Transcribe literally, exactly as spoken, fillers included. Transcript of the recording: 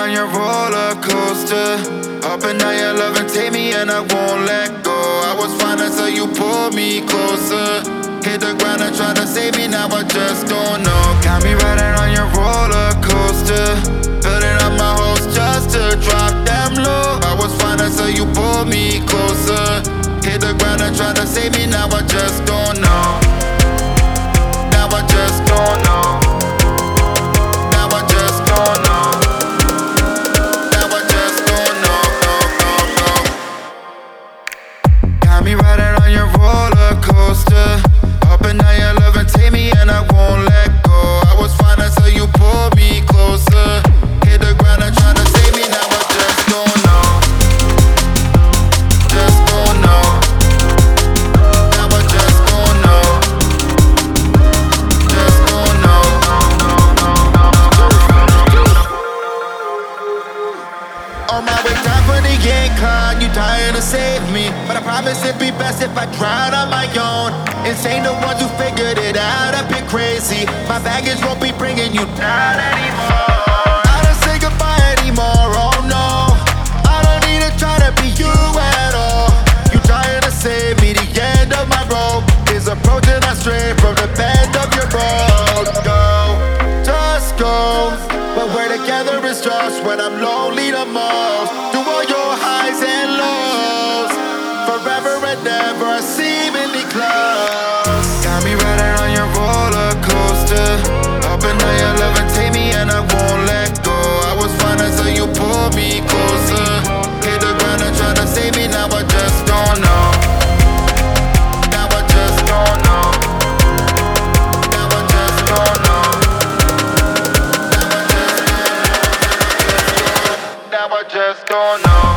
on your roller coaster. Up and down your love and take me and I won't let go. I was fine until you pulled me closer. Hit the ground and try to save me, now I just don't know. Got me riding on your roller coaster. Building up my hopes just to drop them low. I was fine until you pulled me closer. Hit the ground and try to save me, now I just don't know. Now I just don't know. Now I just don't know. Now I just don't know, no, no, no. Got me riding on your roller coaster. Up and down your love and take me and I won't let go. I was fine until you pulled me closer. Hit the ground and try to save me, now I just don't know. Just don't know. Now I just don't know. Just don't know. On my way down for the incline, you tired to save me, but I promise it'd be best if I tried on my own. Insane the ones who figured it out, a bit crazy. My baggage won't be bringing you down anymore. I don't say goodbye anymore, oh no. I don't need to try to be you at all. You trying to save me, the end of my rope is approaching us straight from the bend of your road. Go, just go, but we're together is just when I'm lonely the most. Do all your highs and lows, forever and ever, seemingly close. Got me riding on your roller coaster. Up and down your love and take me and I won't let go. I was fine until you pulled me closer. Hit the ground and try to save me, now I just don't know. Now I just don't know. Now I just don't know. Now I just don't know.